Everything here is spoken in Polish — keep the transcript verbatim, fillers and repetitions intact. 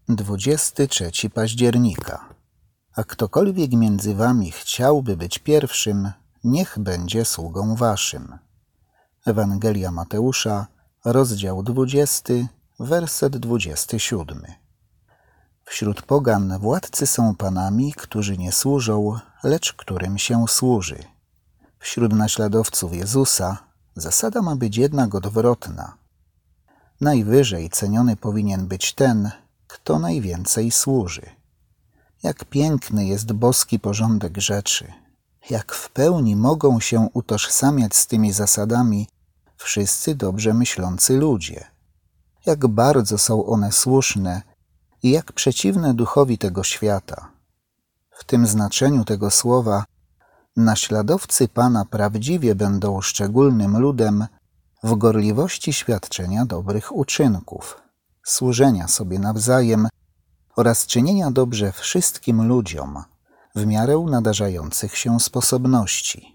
dwudziestego trzeciego października. A ktokolwiek między wami chciałby być pierwszym, niech będzie sługą waszym. Ewangelia Mateusza, rozdział dwudziesty, werset dwudziesty siódmy. Wśród pogan władcy są panami, którzy nie służą, lecz którym się służy. Wśród naśladowców Jezusa zasada ma być jednak odwrotna. Najwyżej ceniony powinien być ten, kto najwięcej służy. Jak piękny jest boski porządek rzeczy, jak w pełni mogą się utożsamiać z tymi zasadami wszyscy dobrze myślący ludzie. Jak bardzo są one słuszne i jak przeciwne duchowi tego świata. W tym znaczeniu tego słowa naśladowcy Pana prawdziwie będą szczególnym ludem w gorliwości świadczenia dobrych uczynków, służenia sobie nawzajem oraz czynienia dobrze wszystkim ludziom w miarę nadarzających się sposobności.